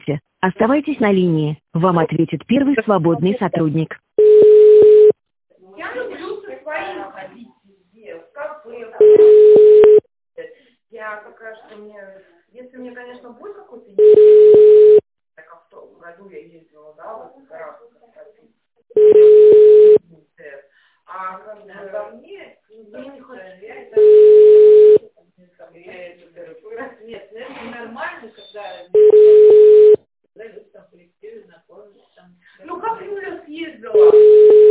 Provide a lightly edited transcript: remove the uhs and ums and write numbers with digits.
Оставайтесь на линии. Вам ответит первый свободный сотрудник. Я люблю со своим ходить везде, в кафе. Я пока что если мне, конечно, будет какой-то как в том году я ездила, да, вот в горах, а ко мне, я не хочу. Нет, это нормально, когда люди там в коллективе знакомятся. Ну, как Юля съездила?